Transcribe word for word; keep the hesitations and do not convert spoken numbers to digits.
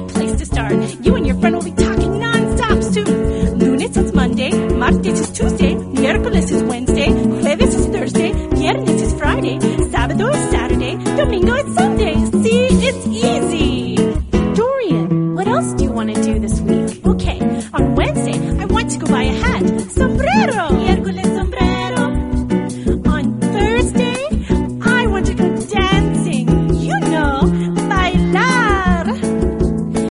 great place to start. You and your friend will be talking non-stop soon. Lunes is Monday, martes is Tuesday, miércoles is Wednesday, jueves is Thursday, viernes is Friday, sábado is Saturday, domingo is Sunday. See, it's easy. Dorian, what else do you want to do this